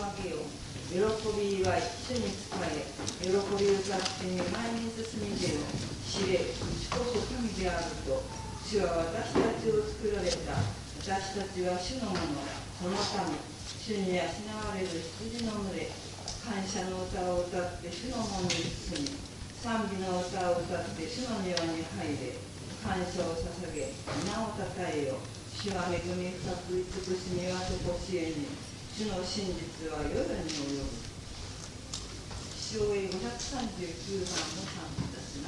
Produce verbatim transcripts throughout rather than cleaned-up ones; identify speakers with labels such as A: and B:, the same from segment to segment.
A: げよ。喜び祝い、主に仕え、喜び歌って見舞いに進み出よ。知れ、うちこそ神であると。主は私たちを作られた。私たちは主のもの、その民。主に養われる羊の群れ。感謝の歌を歌って主の門に進み、賛美の歌を歌って主の庭に入れ。感謝を捧げ、皆をたたえよ。主は恵み深く慈しみはとこしえに。主の真実は夜に及ぶ。詩をごひゃくさんじゅうきゅうばんの賛美いたします。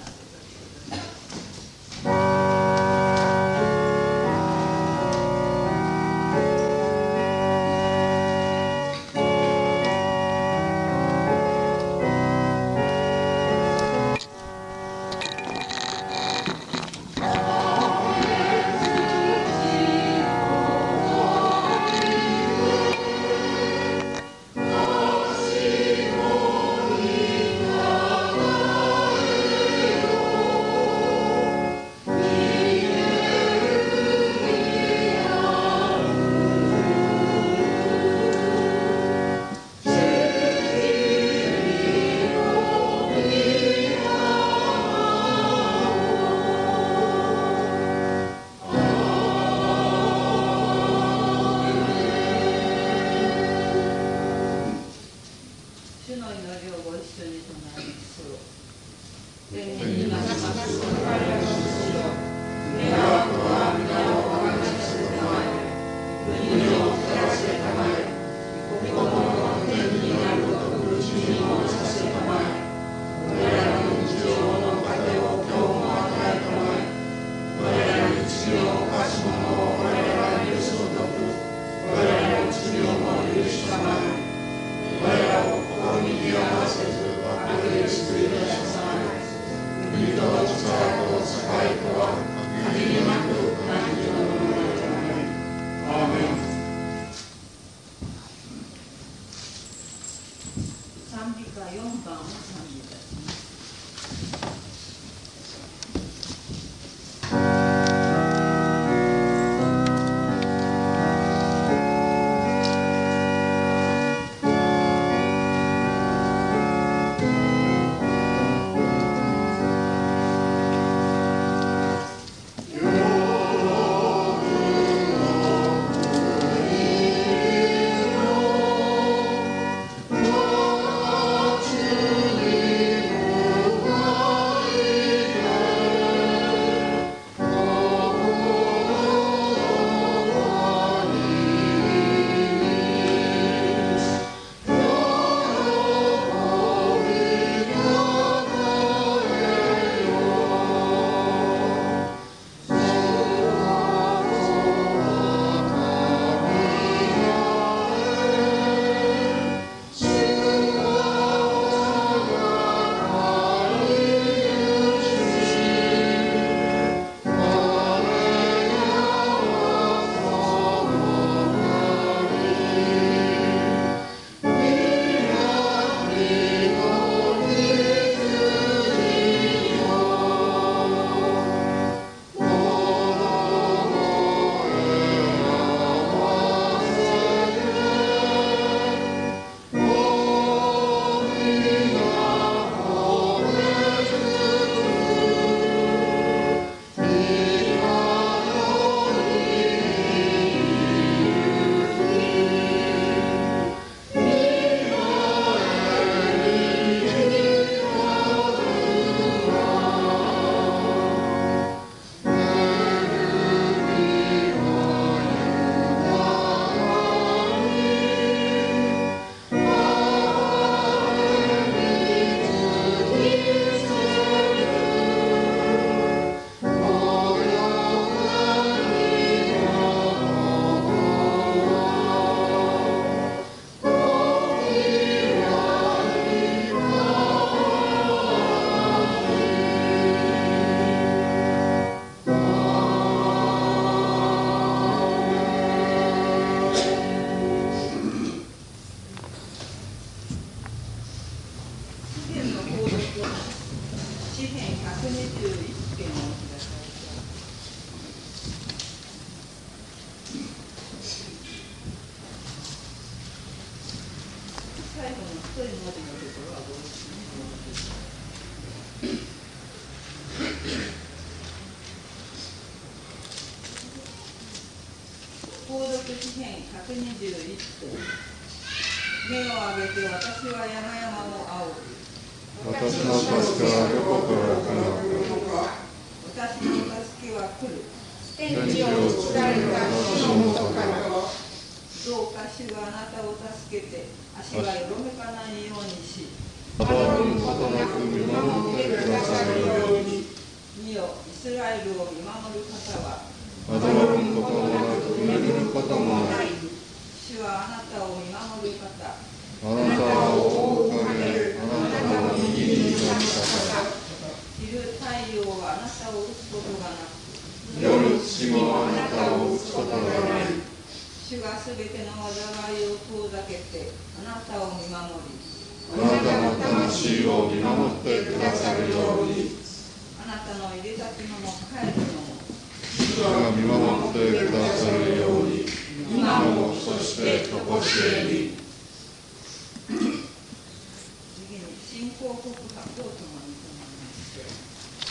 B: 「
A: 購読詩編ひゃくにじゅういっ編。目を上げて私は山々を仰ぐ。
B: 私の助けはどこから来るのか。
A: 私の助けは来る。
C: 天地を作られた主のもとから。
A: どうか主があなたを助けて、足がよろめかないようにし、
B: 惑うことなく見守ってくださるように。
A: 見よ、イスラエルを見守る方は、
B: 惑うこともなく眠ることもない。
A: 主はあなたを見守る方。
B: あなたを覆う影、あなたの右になった方。
A: 昼太陽はあなたを打つことがなく、
B: 夜月もあなたを打つことがない。
A: 主がすべての災いを遠ざけて、あなたを見守り、
B: あなたの魂を見守ってくださるように。
A: あなたの入れたちのも帰るのも、
B: 主が見守ってくださるように。今もそしてとこしえに。
A: 次に信仰告白を共に唱えます。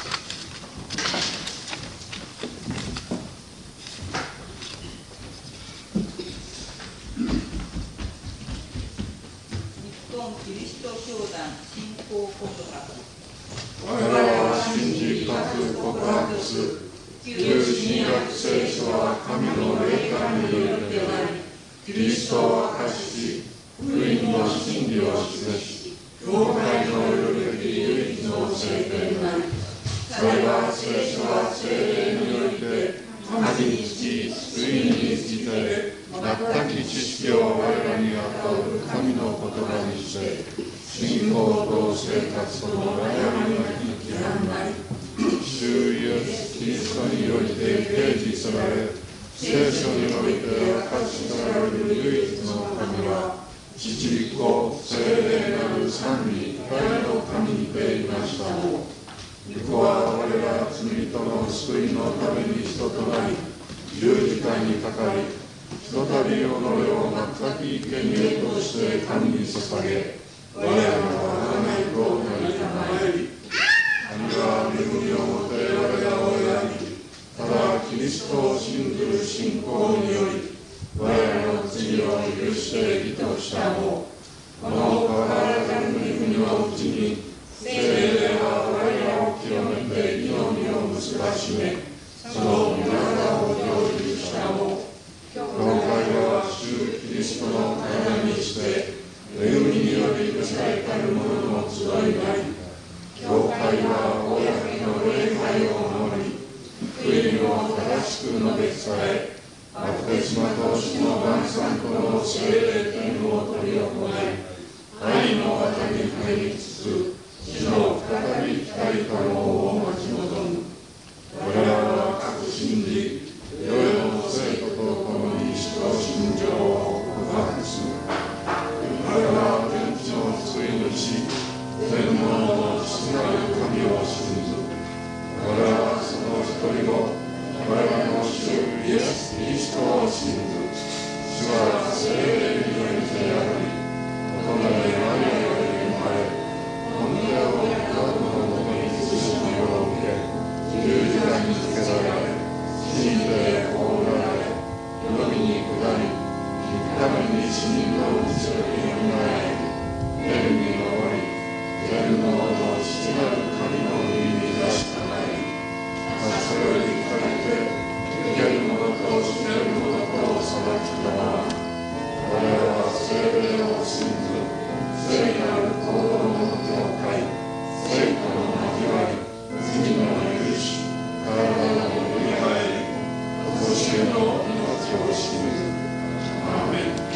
A: 日本キリスト教団信仰告白。
B: 我々は信じ深く告白する。旧新約聖書は神の霊感によってあり、キリストを明かし、福音の真理を示し、教会のよるべき唯一の聖典なり。それは聖書は聖霊によって神につき、福音について全く知識を我らに与える神の言葉にして、信仰と生活との悩みなき規範なり。主イエス・キリストによって掲示され、聖書において明かしされる唯一の神は、父子、聖霊なる三位一体の神にていました。御子は我ら罪との救いのために人となり、十字架にかかり、ひとたび己を全く生贄として神に捧げ、我らの贖いとなりたまえり、神は恵みをもって我らを選び、ただキリストを信ずる信仰により、我らの罪を許して義としたも、この変わらざる恵みのうちに、聖霊は我らを清めて義の実を結ばしめ、その御業を成就したも、教会は主キリストの体にして、恵みにより召されたる者の集いなり、教会は公の礼拝を守り、福音を正しく述べ伝え、バプテスマと死の晩餐との聖霊典を執り行い、愛の輪に入りつつ、死の再び光たる王を待ち望む。我らは確信じ、世への生徒と共に死と信条を告白する。我らは天地の救い主、天皇の父なる神を信ず。我らはその一人を、我らの主イエス・キリストを信ず。主は聖霊によりてあり、乙女マリアより生まれ、本当をピラトのもとに苦しみを受け、十字架につけられ、死にて葬られ、海に下り、三日目に死人のうちよりよみがえり、天に昇り、天皇の父なる神の右に出したまえ、それにかけて、生ける者と死ねる者とを裁きたまわ。我らは聖霊を信ず、聖なる行動の教会、聖徒の交わり、罪の許し、体のよみがえり、としえの命を信ず。アーメン。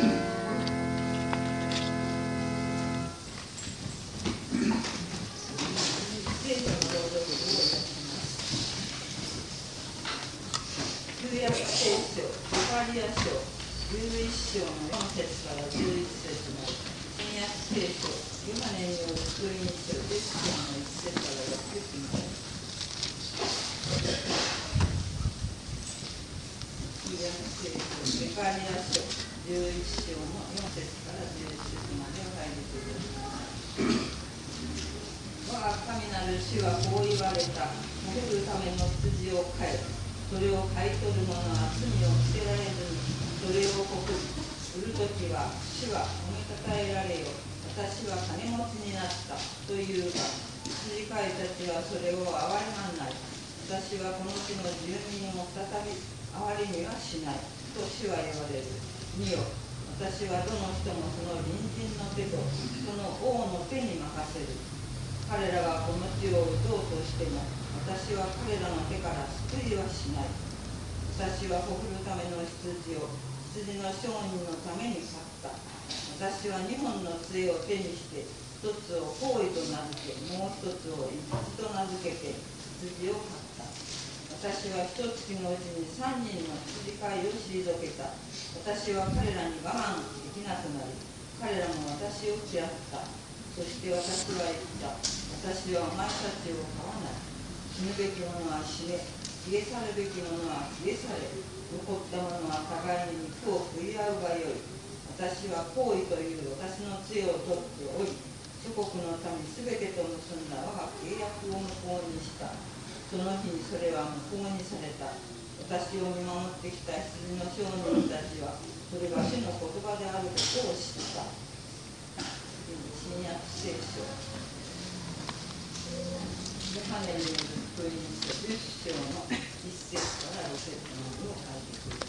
A: 旧約聖書、ゼカリヤ書じゅういっ章のよん節からじゅういち節まで、新約聖書、ヨハネによる福音書じゅっ章のいち節からろく節まで。旧約聖書、ゼカリヤ書じゅういっ章のよん節からじゅういち節までお入りください。我が神なる主はこう言われた。食べるための羊を飼え。 それを買い取る者は罪を捨てられずに、それを告売るときは、主は褒めたたえられよ、私は金持ちになったというが、羊飼いたちはそれを憐れまんない。私はこの地の住民を再び憐れみはしないと主は言われる。見よ、私はどの人もその隣人の手とその王の手に任せる。彼らがこの地を打とうとしても、私は彼らの手から救いはしない。私はほふるための羊を羊の商人のために買った。私は二本の杖を手にして、一つを行為と名付け、もう一つを一致と名付けて羊を買った。私は一月のうちに三人の羊飼いを退けた。私は彼らに我慢できなくなり、彼らも私を嫌った。そして私は言った。私はお前たちを飼わない。死ぬべき者は死ね、消え去るべき者は消え去れ。残った者は互いに肉を食い合うがよい。私は行為という私の杖を取っており、諸国の民すべてと結んだ我が契約を無効にした。その日にそれは無効にされた。私を見守ってきた羊の商人たちは、それが主の言葉であることを知った。新約聖書、ヨハネによる福音書じゅっ章のいち節からろく節のを書いてくる。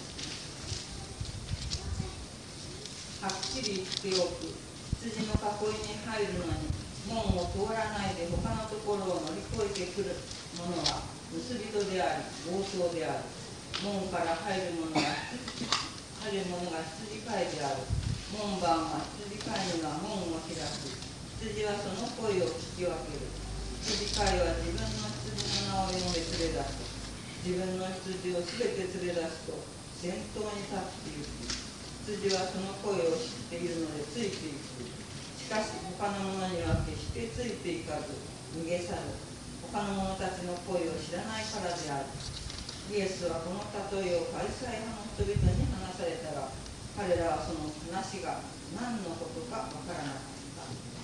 A: はっきり言っておく。羊の囲いに入るのに門を通らないで他のところを乗り越えてくる者は盗人であり強盗である。門から入る者が入る者が羊飼いである。門番は羊飼いには門を開く。羊はその声を聞き分ける。羊飼いは自分の羊の名を呼んで連れ出す。自分の羊をすべて連れ出すと先頭に立っていく。羊はその声を知っているのでついていく。しかし他の者には決してついていかず逃げ去る。他の者たちの声を知らないからである。イエスはこの例えをパリサイ派の人々に話されたが、彼らはその話が何のことかわからなかった。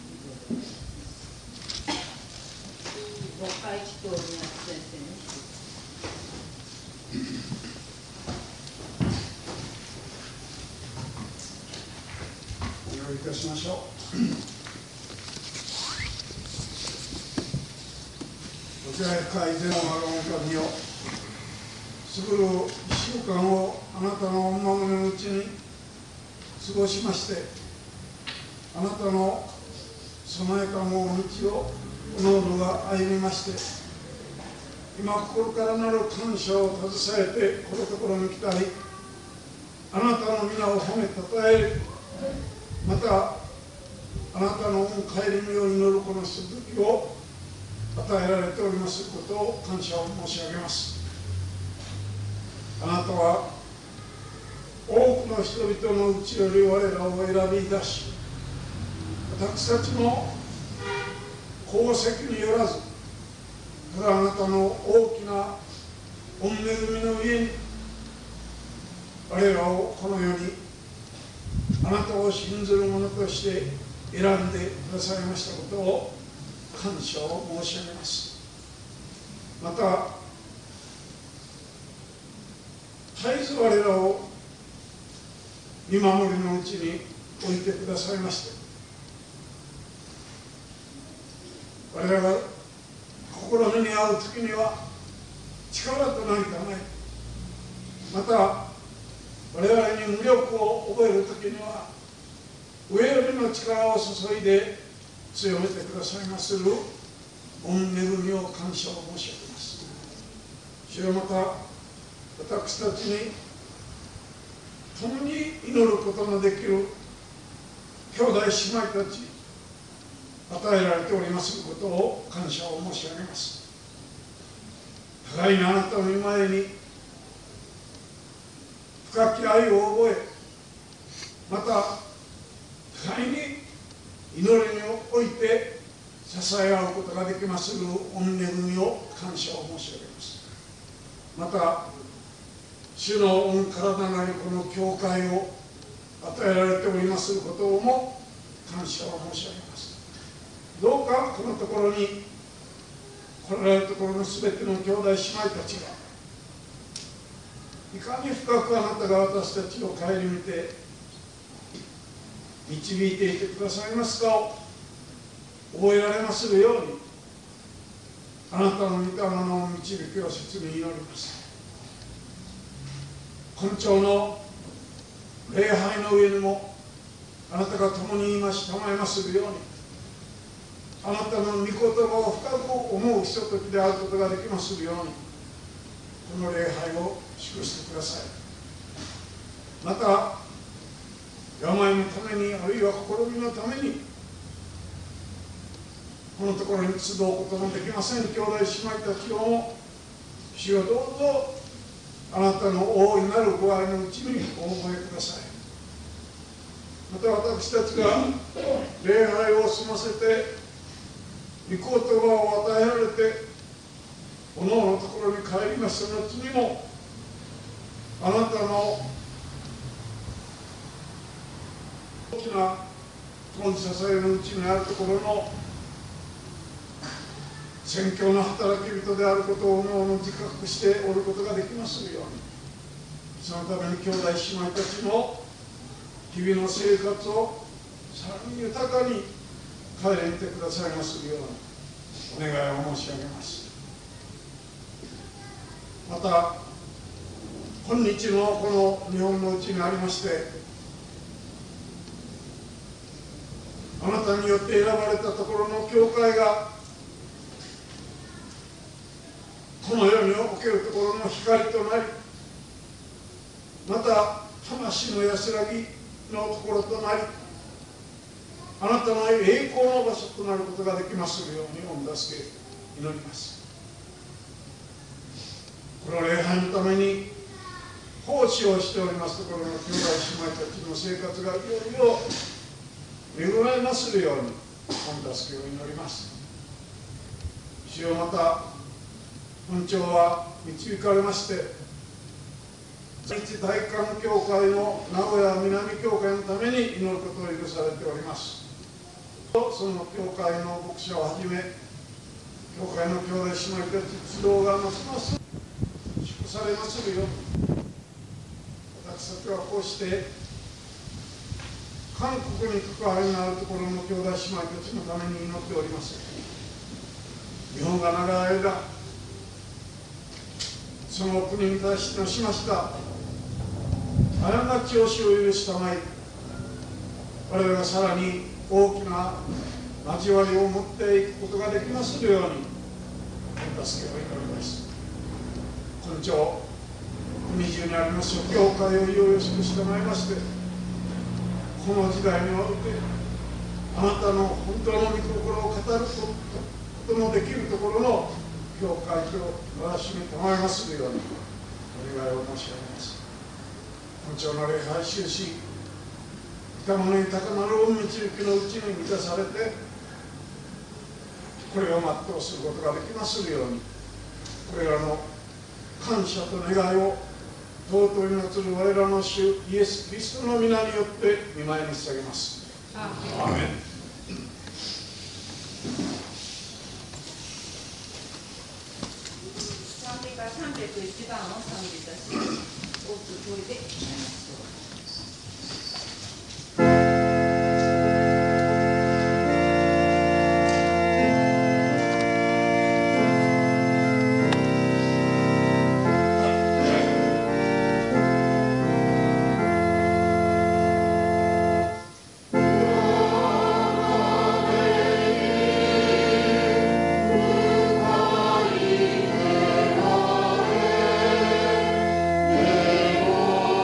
A: ごかい祈祷を宮津先生にして
D: お祈りいたしましょう。お手深い善をあるお神よ、すぐる一週間をあなたのお守りのうちに過ごしまして、あなたの備えたも道をおのおのが歩みまして、今心からなる感謝を携えてこのところに来たり、あなたの皆を褒めたたえる、またあなたの帰り身を祈るこのひとときを与えられておりますことを感謝を申し上げます。あなたは多くの人々のうちより我らを選び出し、私たちの功績によらず、ただあなたの大きな御恵みの上に我らをこの世にあなたを信ずる者として選んでくださいましたことを感謝を申し上げます。また絶えず我らを見守りのうちに置いてくださいまして、我らが心に合う時には力となりたまえ、また我々に無力を覚える時には上よりの力を注いで強めてくださいまする御恵みを感謝を申し上げます。主よ、また私たちに共に祈ることのできる兄弟姉妹たち与えられておりますことを感謝を申し上げます。互いにあなたの御前に深き愛を覚え、また互いに祈りにおいて支え合うことができまする御恵みを感謝を申し上げます。また主の御体なりこの教会を与えられておりますことをも感謝を申し上げます。どうかこのところに来られるところのすべての兄弟姉妹たちがいかに深くあなたが私たちを顧みて導いていてくださいますかを覚えられまするように、あなたの御霊の導きを切に祈ります。今朝の礼拝の上にもあなたが共に今し賜りまするように、あなたの御言葉を深く思うひとときであることができまするように、この礼拝を祝してください。また病のために、あるいは試みのためにこのところに集うことのできません兄弟姉妹たちをも、主よどうぞあなたの大いなるご愛のうちにお覚えください。また私たちが礼拝を済ませて御言葉を与えられておのおのところに帰りました後にも、あなたの大きな共に支えのうちにあるところの宣教の働き人であることをおのおの自覚しておることができますように、そのために兄弟姉妹たちの日々の生活をさらに豊かに顧みてくださいますようにお願いを申し上げます。また今日のこの日本のうちにありまして、あなたによって選ばれたところの教会がこの世におけるところの光となり、また魂の安らぎのところとなり、あなたの栄光の場所となることができますようにお助け祈ります。この礼拝のために奉仕をしておりますところの兄弟姉妹たちの生活がいよいよ恵まれまするようにお助けを祈ります。主よ、また本庁は導かれまして、在日大韓教会の名古屋南教会のために祈ることを許されております。その教会の牧者をはじめ、教会の兄弟姉妹たち一同がますます祝されまするように、私たちはこうして韓国に関わりのあるところの兄弟姉妹たちのために祈っております。日本が長い間その国に対してのしました過ちを主を許したまい、我々がさらに大きな交わりを持っていくことができますようにお助けを祈ります。今朝国中にあります教会をよろしくしてまいりまして、この時代においてあなたの本当の御心を語ることのできるところの教会と私に賜りますようにお願いを申し上げます。本朝の礼拝終始、御霊の豊かなる御導きのうちに満たされて、これを全うすることができますように、これらの感謝と願いを尊いなつる我らの主イエス・キリストの皆によって御前に捧げます。アーメン。
A: 賛美歌さんびゃくいちばんを賛美いたします。大きい声で歌いましょう。
B: Oh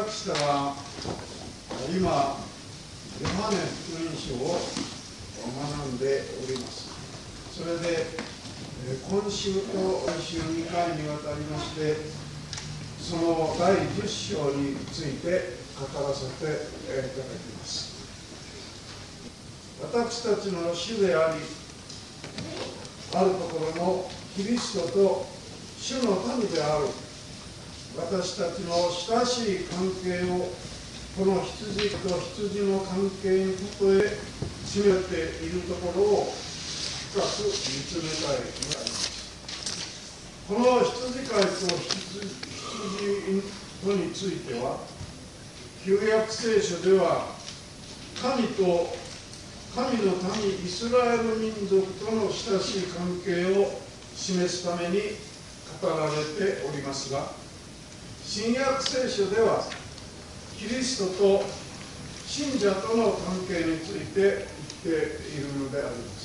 D: 私らは今ヨハネ福音書を学んでおります。それで今週と来週にかいにわたりまして、そのだいじゅっ章について語らせていただきます。私たちの主であり、あるところのキリストと主の民である私たちの親しい関係を、この羊と羊の関係に例え示めているところを深く見つめたいのであります。この羊飼いと羊とについては、旧約聖書では神と神の民イスラエル民族との親しい関係を示すために語られておりますが、新約聖書ではキリストと信者との関係について言っているのであります。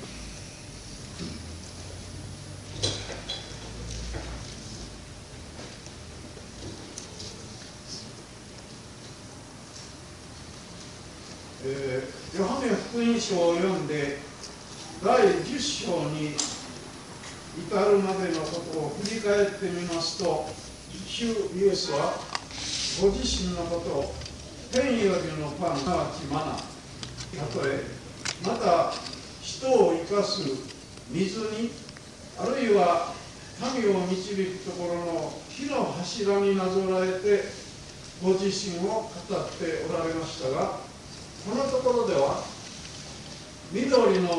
D: えー、ヨハネ福音書を読んでだいじゅっ章に至るまでのことを振り返ってみますと、主イエスはご自身のことを天よりのパン、すなわちマナ、例え、また人を生かす水に、あるいは民を導くところの火の柱になぞらえてご自身を語っておられましたが、このところでは緑の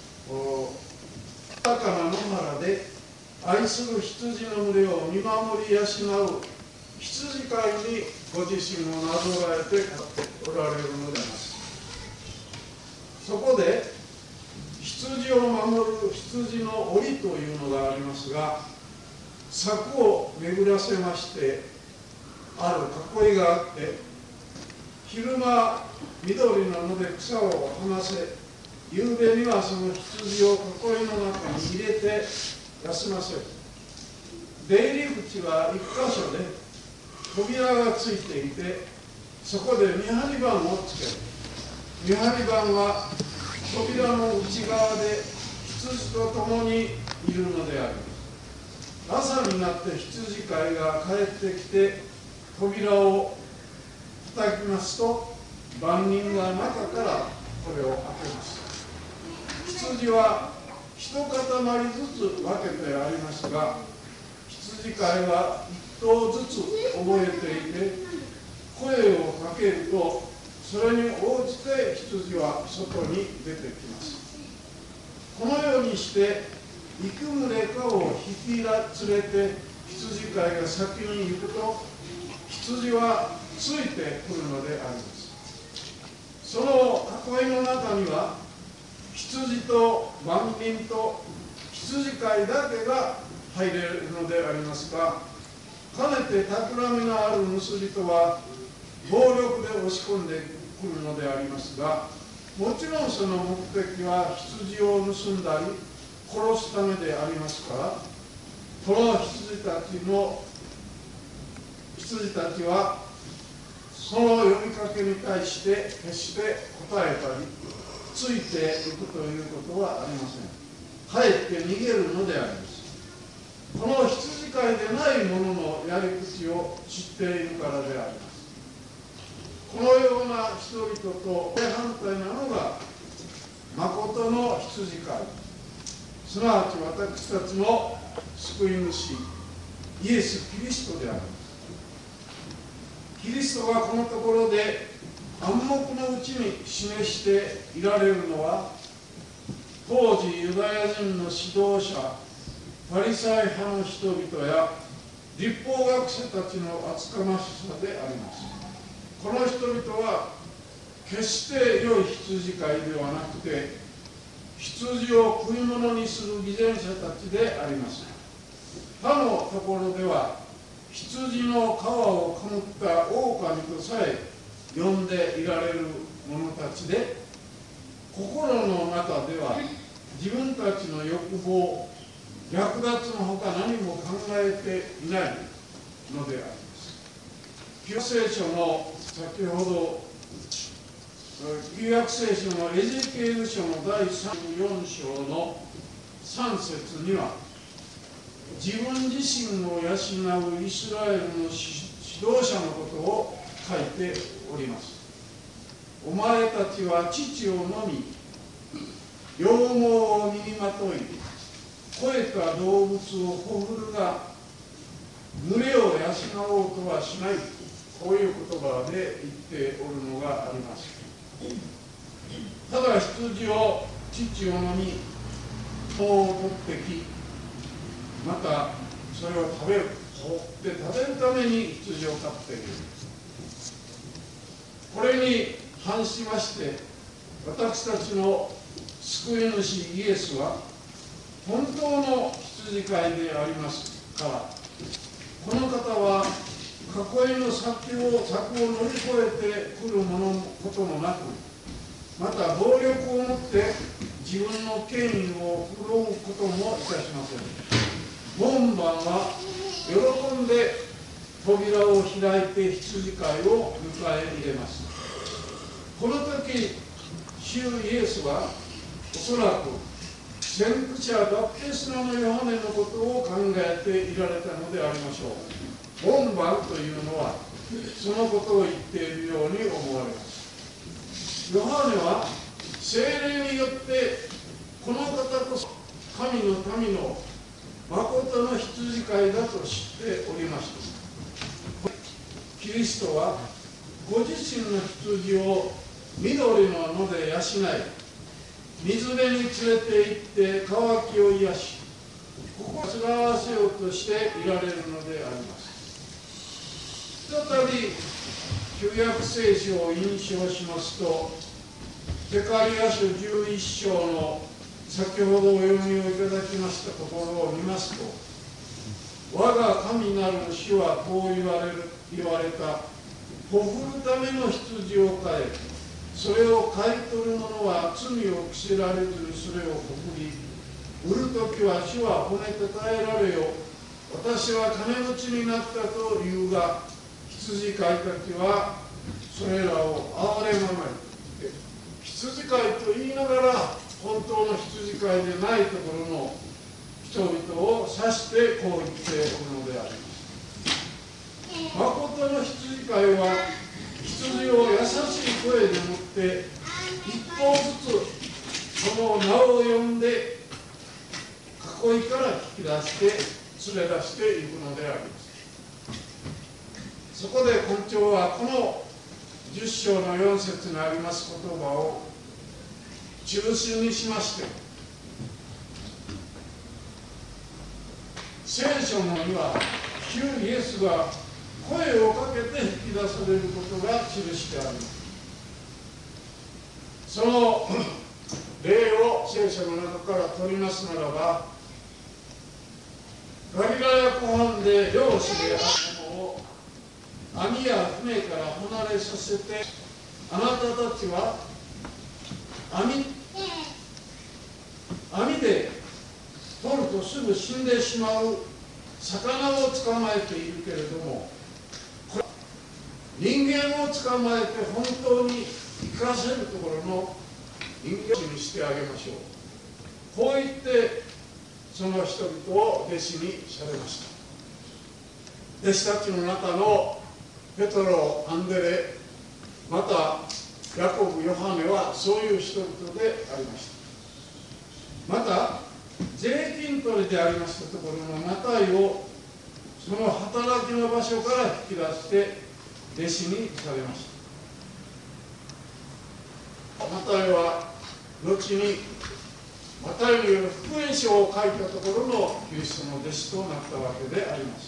D: 豊かな野原で愛する羊の群れを見守り養う羊飼いにご自身をなぞらえて語っておられるのであります。そこで羊を守る羊の檻というのがありますが、柵を巡らせましてある囲いがあって、昼間緑の野で草を離せ、夕べにはその羊を囲いの中に入れて休ませる。出入り口は一箇所で扉がついていて、そこで見張り番をつける。見張り番は扉の内側で羊と共にいるのであります。朝になって羊飼いが帰ってきて扉を叩きますと、番人が中からこれを開けます。羊は一塊ずつ分けてありますが、羊飼いは一頭ずつ覚えていて、声をかけるとそれに応じて羊は外に出てきます。このようにして幾群れかを引き連れて羊飼いが先に行くと、羊はついてくるのであります。その囲いの中には羊と番人と羊飼いだけが入れるのでありますが、かねて企みのある盗人は暴力で押し込んでくるのでありますが、もちろんその目的は羊を盗んだり殺すためでありますから、この羊たちの羊たちはその呼びかけに対して決して答えたりついていくということはありません。かえって逃げるのであります。この羊飼いでない者のやり口を知っているからであります。このような人々と正反対なのが誠の羊飼い、すなわち私たちの救い主イエス・キリストであります。キリストがこのところで暗黙のうちに示していられるのは、当時ユダヤ人の指導者パリサイ派の人々や律法学者たちの厚かましさであります。この人々は決して良い羊飼いではなくて、羊を食い物にする偽善者たちであります。他のところでは羊の皮をかむった狼とさえ呼んでいられる者たちで、心の中では自分たちの欲望、略奪のほか何も考えていないのであります。 旧聖書の先ほど旧約聖書のエゼキエル書のだいさんじゅうよん章のさん節には、自分自身を養うイスラエルの指導者のことを書いております。お前たちは乳を飲み、羊毛を身にまとい、肥えた動物をほふるが、群れを養おうとはしない。こういう言葉で言っておるのがあります。ただ羊を乳を飲み、毛を取ってき、またそれを食べる、取って食べるために羊を飼っている。これに反しまして、私たちの救い主イエスは本当の羊飼いでありますから、この方は囲いの先を柵を乗り越えてくるものこともなく、また暴力をもって自分の権威を振るうこともいたしません。門番は喜んで扉を開いて羊飼いを迎え入れます。この時、主イエスはおそらく先駆者バプテスマのヨハネのことを考えていられたのでありましょう。門番というのはそのことを言っているように思われます。ヨハネは聖霊によってこの方こそ神の民の誠の羊飼いだと知っておりました。キリストはご自身の羊を緑の野で養い、水辺に連れて行って渇きを癒し、心をつらわせようとしていられるのであります。再び旧約聖書を引用しますと、ゼカリヤ書じゅういっ章の先ほどお読みをいただきましたところを見ますと、我が神なる主はこう言われる言われた。ほふるための羊を飼え、それを買い取る者は罪を着せられずそれをほふり、売るときは主は褒めたたえられよ、私は金持ちになったと言うが、羊飼いたちはそれらを哀れままに、羊飼いと言いながら本当の羊飼いでないところの人々を指してこう言っておるのであります。誠の羊飼いは羊を優しい声でもって一頭ずつその名を呼んで囲いから引き出して連れ出していくのであります。そこで根長はこのじゅっ章のよん節にあります言葉を中心にしまして、聖書のには主イエスが声をかけて引き出されることが記してあります。その例を聖書の中から取りますならば、ガリラヤ湖畔で漁師である者を網や船から離れさせて、あなたたちは網網で取るとすぐ死んでしまう魚を捕まえているけれども、人間を捕まえて本当に生かせるところの人間にしてあげましょう。こう言ってその人々を弟子にされました。弟子たちの中のペトロ、アンデレ、またヤコブ、ヨハネはそういう人々でありました。また税金取りでありましたところのマタイをその働きの場所から引き出して弟子にされました。マタイは後にマタイによる福音書を書いたところのキリストの弟子となったわけであります。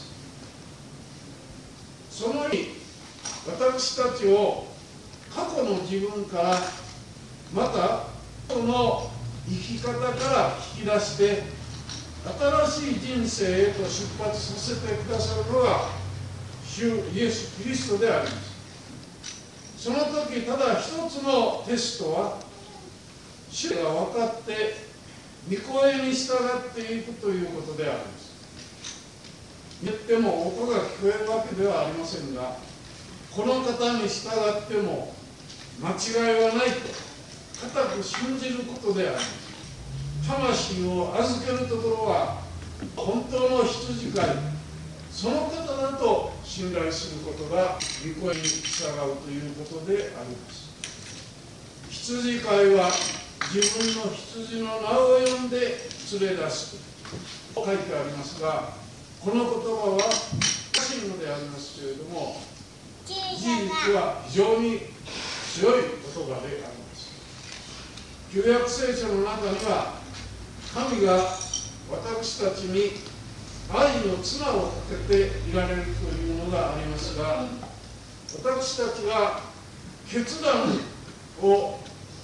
D: そのように私たちを過去の自分からまたその生き方から引き出して新しい人生へと出発させてくださるのが主イエス・キリストであります。その時ただ一つのテストは、主が分かって御声に従っていくということであります。言っても音が聞こえるわけではありませんが、 この方に従っても間違いはないと固く信じることであります。魂を預けるところは本当の羊飼い、その方だと信頼することが御声に従うということであります。羊飼いは自分の羊の名を呼んで連れ出すと書いてありますが、この言葉は難しいのでありますけれども、事実は非常に強い言葉であります。旧約聖書の中には、神が私たちに愛の綱を立てていられるというのがありますが、私たちが決断を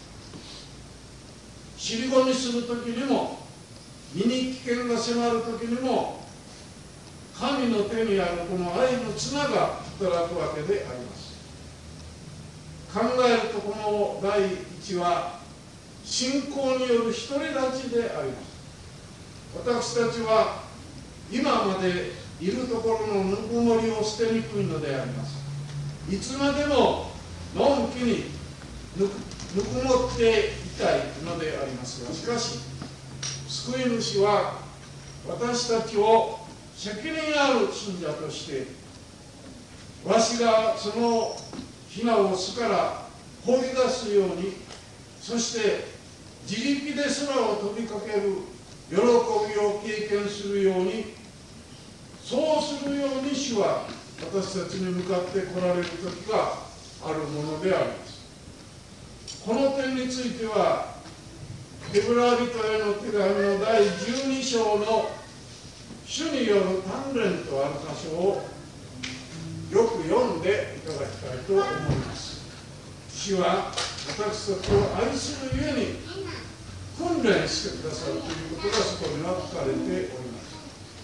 D: 尻込みするときにも、身に危険が迫るときにも、神の手にあるこの愛の綱が働くわけであります。考えると、この第一は信仰による独り立ちであります。私たちは今までいるところのぬくもりを捨てにくいのであります。いつまでものんきにぬ く, ぬくもっていたいのでありますが、しかし救い主は私たちを責任ある信者として、わしがそのヒナを巣から放り出すように、そして自力で空を飛びかける喜びを経験するように、そうするように主は私たちに向かって来られる時があるものであります。この点については、ヘブラ人への手紙のだいじゅうに章の主による鍛錬とある箇所をよく読んでいただきたいと思います。主は私たちを愛するゆえに訓練してくださるということがそこには書かれております。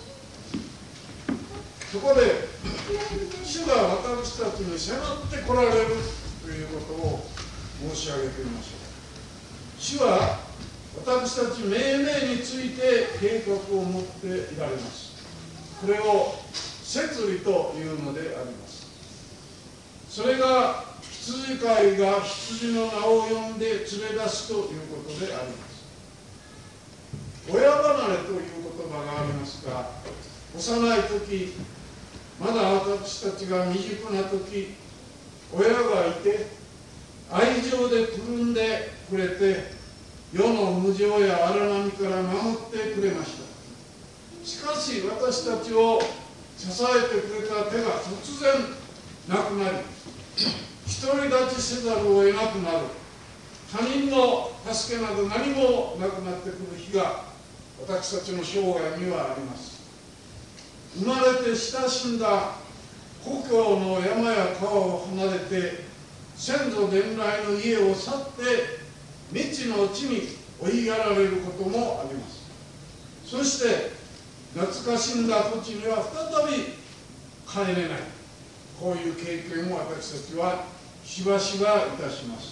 D: そこで主が私たちに迫って来られるということを申し上げてみましょう。主は私たち命名について計画を持っていられます。これを摂理というのであります。それが羊飼いが羊の名を呼んで連れ出すということであります。親離れという言葉がありますが、幼い時、まだ私たちが未熟な時、親がいて愛情でくるんでくれて、世の無常や荒波から守ってくれました。しかし私たちを支えてくれた手が突然なくなり、独り立ちせざるを得なくなる、他人の助けなど何もなくなってくる日が私たちの生涯にはあります。生まれて親しんだ故郷の山や川を離れて、先祖伝来の家を去って未知の地に追いやられることもあります。そして懐かしんだ土地には再び帰れない、こういう経験を私たちはしばしばいたします。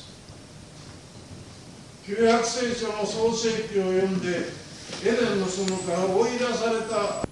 D: 旧約聖書の創世記を読んで、エデンの園から追い出された